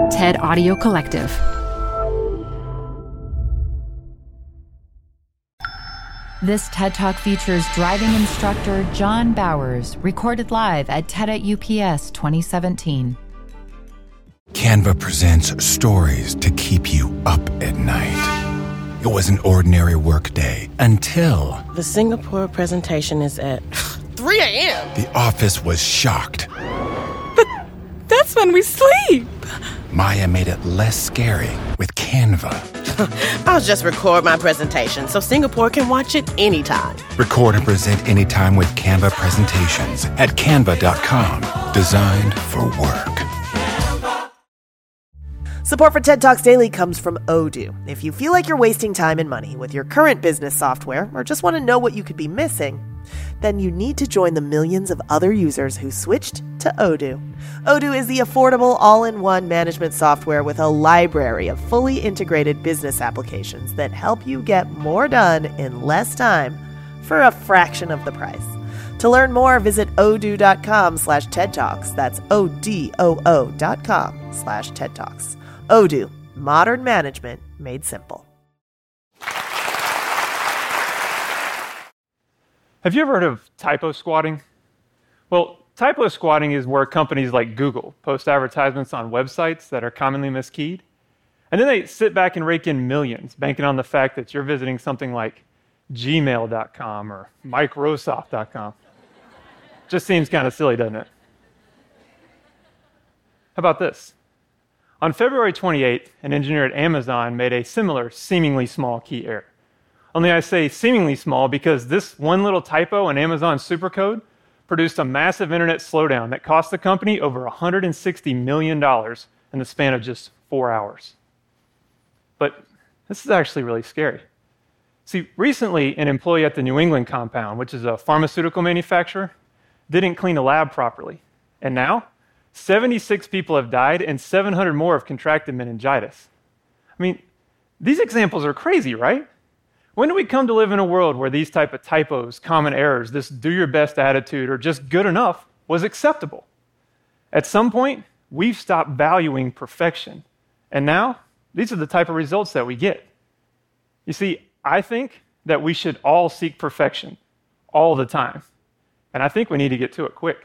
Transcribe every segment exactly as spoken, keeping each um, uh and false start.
TED Audio Collective. This TED Talk features driving instructor John Bowers, recorded live at TED at U P S twenty seventeen. Canva presents stories to keep you up at night. It was an ordinary workday until... The Singapore presentation is at three a.m. The office was shocked. But that's when we sleep. Maya made it less scary with Canva. I'll just record my presentation so Singapore can watch it anytime. Record and present anytime with Canva presentations at canva dot com. Designed for work. Support for TED Talks Daily comes from Odoo. If you feel like you're wasting time and money with your current business software or just want to know what you could be missing, then you need to join the millions of other users who switched to Odoo. Odoo is the affordable all-in-one management software with a library of fully integrated business applications that help you get more done in less time for a fraction of the price. To learn more, visit odoo.com slash TED Talks. That's O-D-O-O dot com slash TED Talks. Odoo, modern management made simple. Have you ever heard of typo squatting? Well, typo squatting is where companies like Google post advertisements on websites that are commonly miskeyed, and then they sit back and rake in millions, banking on the fact that you're visiting something like gmail dot com or microsoft dot com. Just seems kind of silly, doesn't it? How about this? On February twenty-eighth, an engineer at Amazon made a similar, seemingly small key error. Only I say seemingly small because this one little typo in Amazon's supercode produced a massive internet slowdown that cost the company over one hundred sixty million dollars in the span of just four hours. But this is actually really scary. See, recently, an employee at the New England compound, which is a pharmaceutical manufacturer, didn't clean a lab properly. And now, seventy-six people have died and seven hundred more have contracted meningitis. I mean, these examples are crazy, right? When do we come to live in a world where these type of typos, common errors, this do-your-best attitude, or just good enough was acceptable? At some point, we've stopped valuing perfection. And now, these are the type of results that we get. You see, I think that we should all seek perfection all the time. And I think we need to get to it quick.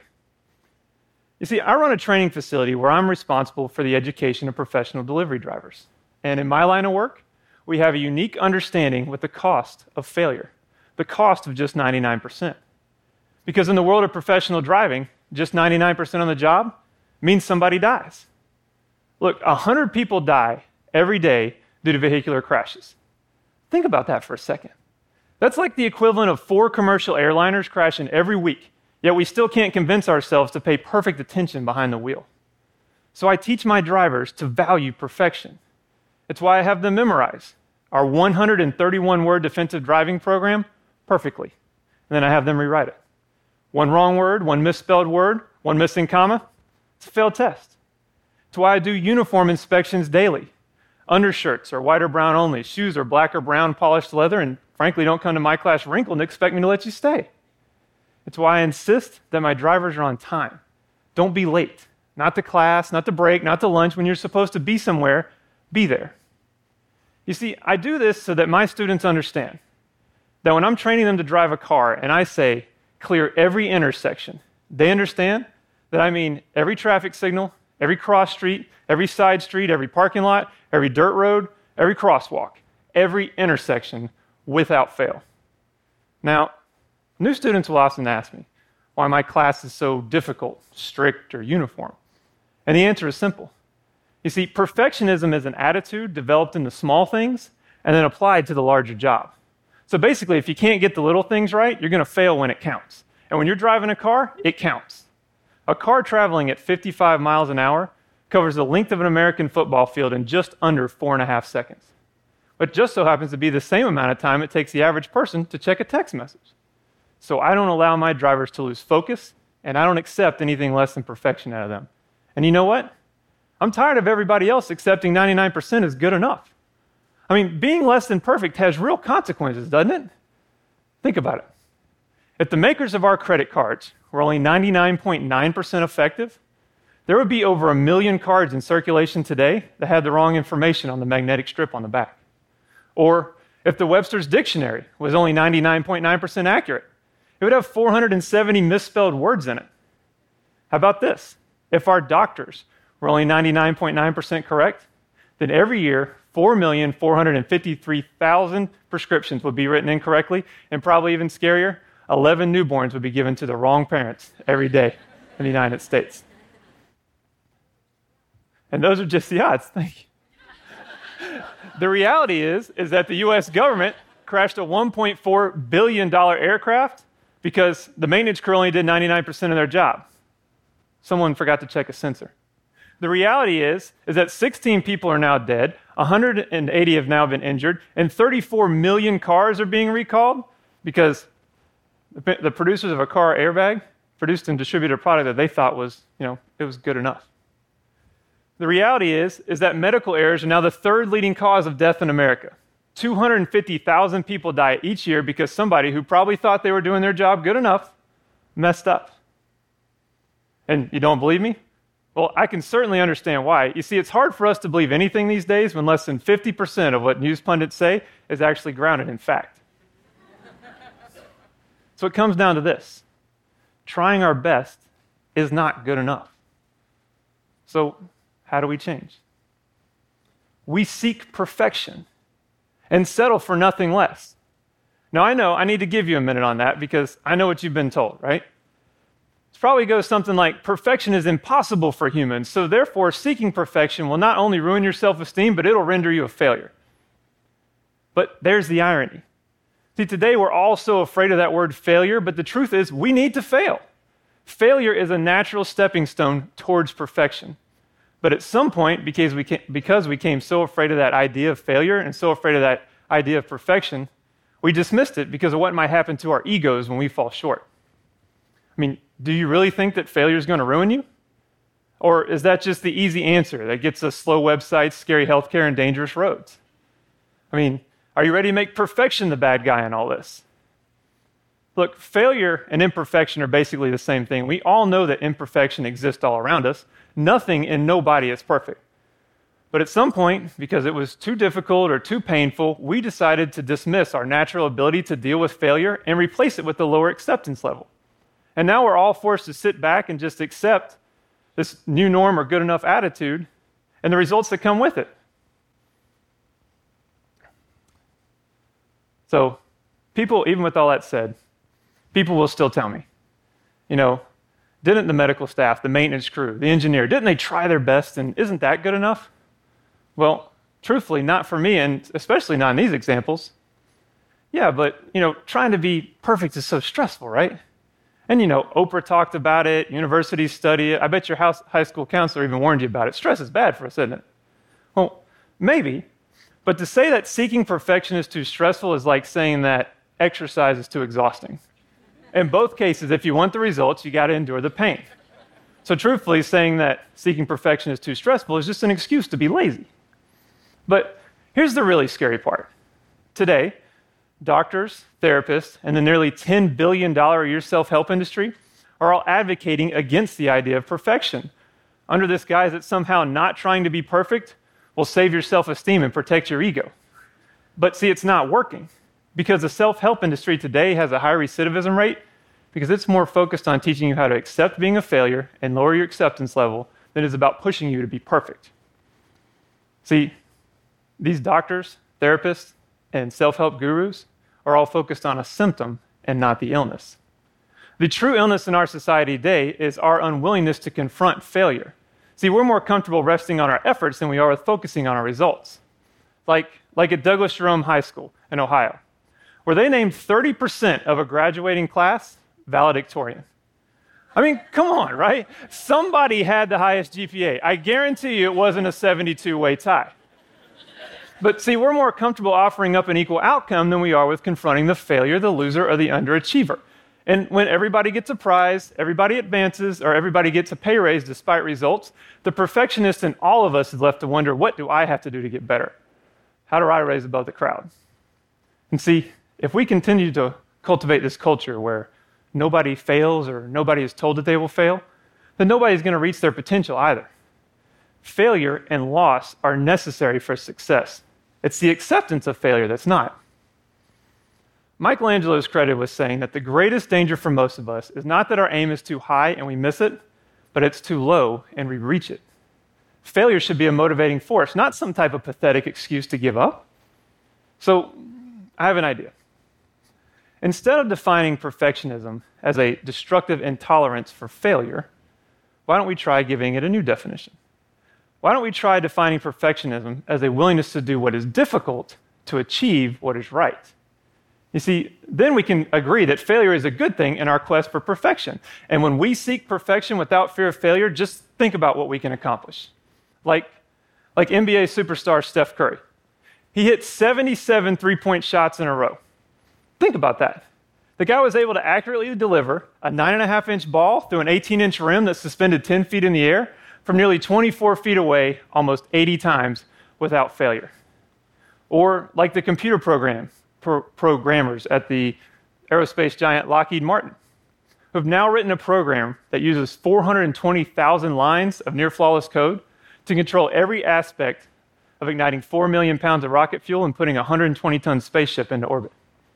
You see, I run a training facility where I'm responsible for the education of professional delivery drivers. And in my line of work, we have a unique understanding with the cost of failure, the cost of just ninety-nine percent. Because in the world of professional driving, just ninety-nine percent on the job means somebody dies. Look, one hundred people die every day due to vehicular crashes. Think about that for a second. That's like the equivalent of four commercial airliners crashing every week, yet we still can't convince ourselves to pay perfect attention behind the wheel. So I teach my drivers to value perfection. It's why I have them memorize our one hundred thirty-one word defensive driving program perfectly. And then I have them rewrite it. One wrong word, one misspelled word, one missing comma, it's a failed test. It's why I do uniform inspections daily. Undershirts are white or brown only. Shoes are black or brown polished leather, and frankly, don't come to my class wrinkled and expect me to let you stay. It's why I insist that my drivers are on time. Don't be late. Not to class, not to break, not to lunch. When you're supposed to be somewhere, be there. You see, I do this so that my students understand that when I'm training them to drive a car and I say, clear every intersection, they understand that I mean every traffic signal, every cross street, every side street, every parking lot, every dirt road, every crosswalk, every intersection without fail. Now, new students will often ask me why my class is so difficult, strict, or uniform. And the answer is simple. You see, perfectionism is an attitude developed in the small things and then applied to the larger job. So basically, if you can't get the little things right, you're going to fail when it counts. And when you're driving a car, it counts. A car traveling at fifty-five miles an hour covers the length of an American football field in just under four and a half seconds. But just so happens to be the same amount of time it takes the average person to check a text message. So I don't allow my drivers to lose focus, and I don't accept anything less than perfection out of them. And you know what? I'm tired of everybody else accepting ninety-nine percent is good enough. I mean, being less than perfect has real consequences, doesn't it? Think about it. If the makers of our credit cards were only ninety-nine point nine percent effective, there would be over a million cards in circulation today that had the wrong information on the magnetic strip on the back. Or if the Webster's Dictionary was only ninety-nine point nine percent accurate, it would have four hundred seventy misspelled words in it. How about this? If our doctors were only ninety-nine point nine percent correct, then every year, four million four hundred fifty-three thousand prescriptions would be written incorrectly, and probably even scarier, eleven newborns would be given to the wrong parents every day in the United States. And those are just the odds. Thank you. The reality is, is that the U S government crashed a one point four billion dollars aircraft because the maintenance crew only did ninety-nine percent of their job. Someone forgot to check a sensor. The reality is, is that sixteen people are now dead, one hundred eighty have now been injured, and thirty-four million cars are being recalled because the, the producers of a car airbag produced and distributed a product that they thought was, you know, it was good enough. The reality is, is that medical errors are now the third leading cause of death in America. two hundred fifty thousand people die each year because somebody who probably thought they were doing their job good enough messed up. And you don't believe me? Well, I can certainly understand why. You see, it's hard for us to believe anything these days when less than fifty percent of what news pundits say is actually grounded in fact. So it comes down to this. Trying our best is not good enough. So how do we change? We seek perfection and settle for nothing less. Now, I know I need to give you a minute on that because I know what you've been told, right? It probably goes something like, perfection is impossible for humans, so therefore seeking perfection will not only ruin your self-esteem, but it'll render you a failure. But there's the irony. See, today we're all so afraid of that word failure, but the truth is we need to fail. Failure is a natural stepping stone towards perfection. But at some point, because we, came, because we became so afraid of that idea of failure and so afraid of that idea of perfection, we dismissed it because of what might happen to our egos when we fall short. I mean, do you really think that failure is going to ruin you? Or is that just the easy answer that gets us slow websites, scary healthcare, and dangerous roads? I mean, are you ready to make perfection the bad guy in all this? Look, failure and imperfection are basically the same thing. We all know that imperfection exists all around us. Nothing and nobody is perfect. But at some point, because it was too difficult or too painful, we decided to dismiss our natural ability to deal with failure and replace it with a lower acceptance level. And now we're all forced to sit back and just accept this new norm or good enough attitude and the results that come with it. So people, even with all that said, people will still tell me, you know, didn't the medical staff, the maintenance crew, the engineer, didn't they try their best, and isn't that good enough? Well, truthfully, not for me, and especially not in these examples. Yeah, but, you know, trying to be perfect is so stressful, right? And, you know, Oprah talked about it, universities study it. I bet your house, high school counselor even warned you about it. Stress is bad for us, isn't it? Well, maybe, but to say that seeking perfection is too stressful is like saying that exercise is too exhausting. In both cases, if you want the results, you got to endure the pain. So truthfully, saying that seeking perfection is too stressful is just an excuse to be lazy. But here's the really scary part. Today, doctors, therapists, and the nearly ten billion dollars a year self-help industry are all advocating against the idea of perfection, under this guise that somehow not trying to be perfect will save your self-esteem and protect your ego. But see, it's not working, because the self-help industry today has a high recidivism rate because it's more focused on teaching you how to accept being a failure and lower your acceptance level than it is about pushing you to be perfect. See, these doctors, therapists, and self-help gurus are all focused on a symptom and not the illness. The true illness in our society today is our unwillingness to confront failure. See, we're more comfortable resting on our efforts than we are with focusing on our results. Like, like at Douglas Jerome High School in Ohio, where they named thirty percent of a graduating class valedictorian. I mean, come on, right? Somebody had the highest G P A. I guarantee you it wasn't a seventy-two way tie. But see, we're more comfortable offering up an equal outcome than we are with confronting the failure, the loser, or the underachiever. And when everybody gets a prize, everybody advances, or everybody gets a pay raise despite results, the perfectionist in all of us is left to wonder, what do I have to do to get better? How do I raise above the crowd? And see, if we continue to cultivate this culture where nobody fails or nobody is told that they will fail, then nobody's going to reach their potential either. Failure and loss are necessary for success. It's the acceptance of failure that's not. Michelangelo is credited with saying that the greatest danger for most of us is not that our aim is too high and we miss it, but it's too low and we reach it. Failure should be a motivating force, not some type of pathetic excuse to give up. So, I have an idea. Instead of defining perfectionism as a destructive intolerance for failure, why don't we try giving it a new definition? Why don't we try defining perfectionism as a willingness to do what is difficult to achieve what is right? You see, then we can agree that failure is a good thing in our quest for perfection. And when we seek perfection without fear of failure, just think about what we can accomplish. Like, like N B A superstar Steph Curry. He hit seventy-seven three-point shots in a row. Think about that. The guy was able to accurately deliver a nine point five inch ball through an eighteen inch rim that's suspended ten feet in the air from nearly twenty-four feet away almost eighty times without failure. Or like the computer program, pro- programmers at the aerospace giant Lockheed Martin, who have now written a program that uses four hundred twenty thousand lines of near-flawless code to control every aspect of igniting four million pounds of rocket fuel and putting a one hundred twenty ton spaceship into orbit.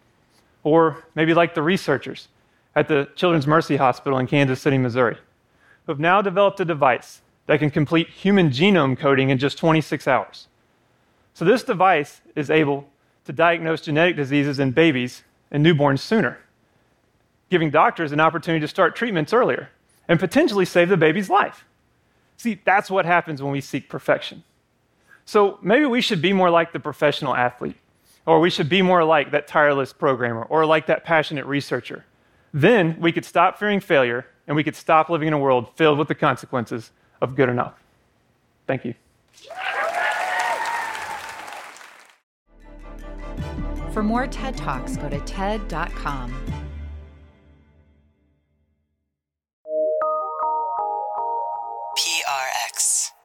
Or maybe like the researchers at the Children's Mercy Hospital in Kansas City, Missouri, who have now developed a device that can complete human genome coding in just twenty-six hours. So this device is able to diagnose genetic diseases in babies and newborns sooner, giving doctors an opportunity to start treatments earlier and potentially save the baby's life. See, that's what happens when we seek perfection. So maybe we should be more like the professional athlete, or we should be more like that tireless programmer, or like that passionate researcher. Then we could stop fearing failure, and we could stop living in a world filled with the consequences of good enough. Thank you. For more TED Talks, go to T E D dot com. P R X.